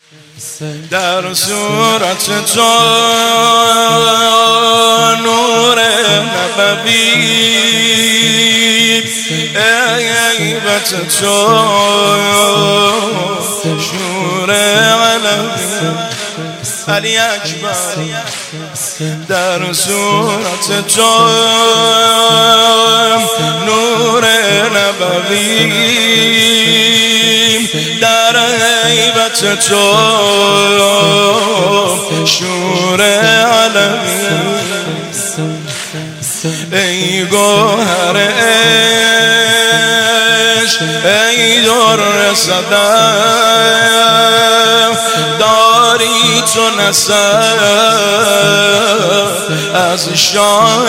در صورت تو نور نبوی، عیبت تو شور علوی علی اکبر. در صورت تو نور نبوی، در عیبت تو شور علوی. ای گوهر عشق، ای در صدف، داری تو نسب از شاه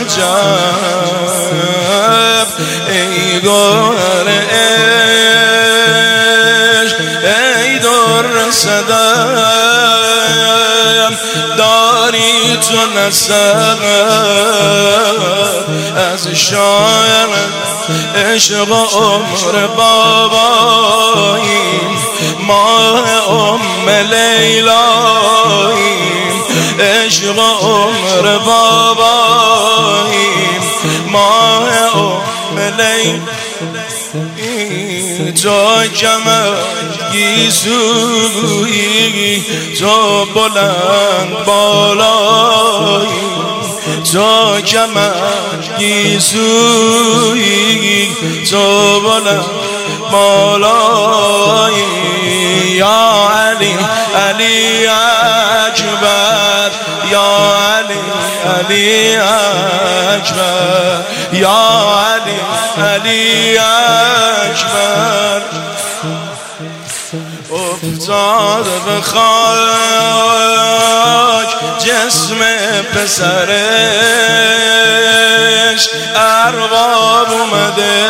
نجف. ای گوهر عشق، ای در صدف، داری تو نسب از شاه. عشق عمر باباییم، ماه ام لیلاییم. عشق عمر باباییم، ماه ام لیلاییم. تو کمر گیسویی، تو بلند بالایی. تو کمر گیسویی، تو بلند بالایی. یا علی علی اکبر، یا علی علی اکبر، یا علی علی اکبر. افتاد به خاک جسم پسرش، ارباب اومده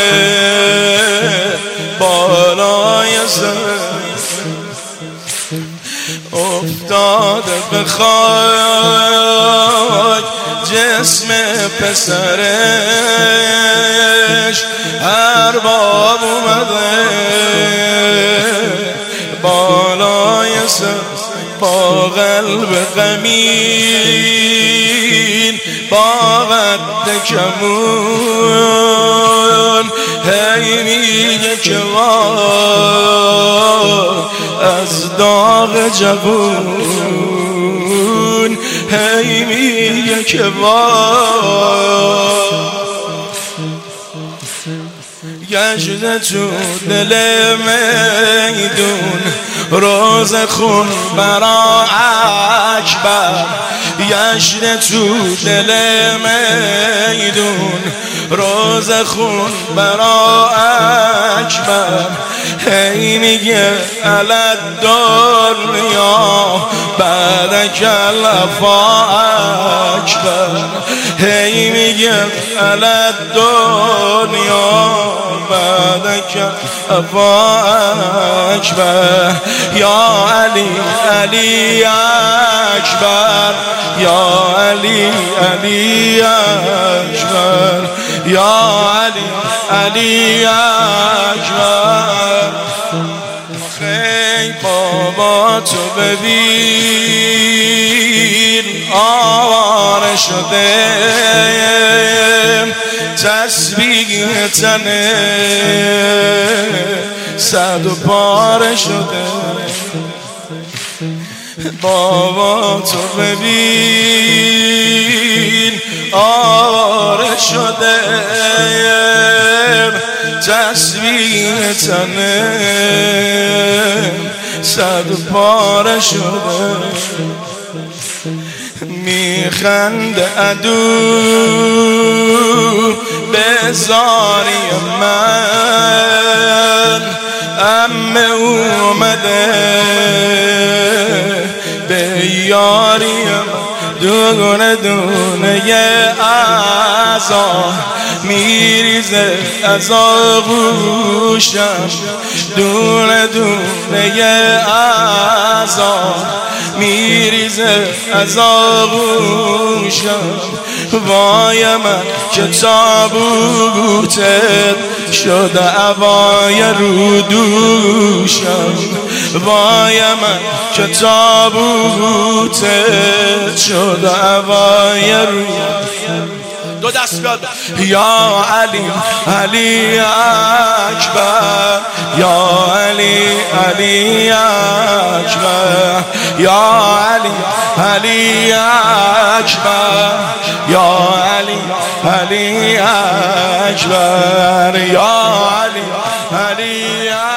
بالای سر. افتاد به خاک جسم پسرش، ارباب اومده بالای سر. با قلب غمین، با قد کمون، هی میگه که وای از داغ جوون. هی میگه که وای گشته تو دل میدون، روز خون برا اکبر. گشته تو دل میدون، روز خون برا اکبر. هی میگه علت دنیا بعدک الوفا اکبر. هی میگه علت دنیا بعدک الوفا اکبر. یا علی علی اکبر، یا علی علی اکبر، یا علی علی اکبر. خیلی بابا تو ببین آواره شده، تسبیح تنه صد و پاره شده. بابا تو ببین آواره شده، تسبیح تنه صد و پاره شده. میخند عدو به زاری من، عمه اومده به یاری دونه دونه اعضا میریزه از آغوشم، دونه دونه اعضا میریزه از آغوشم. وای من که تابوتت شده عبای رو دوشم، وای من که تابوتت شد هوای روی. دو دست بیاد. یا علی علی اکبر، یا علی علی اکبر، یا علی علی اکبر، یا علی علی اکبر، یا علی علی